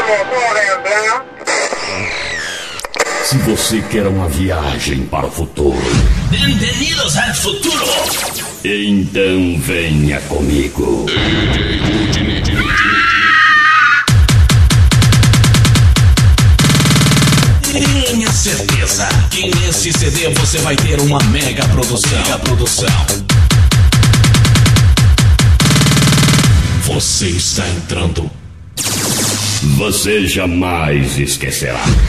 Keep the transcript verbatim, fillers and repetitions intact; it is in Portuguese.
Se você quer uma viagem para o futuro, Bem-vindos ao futuro. Então venha comigo. Tenha certeza que nesse C D você vai ter uma mega produção. Mega produção. Você está entrando. Você jamais esquecerá.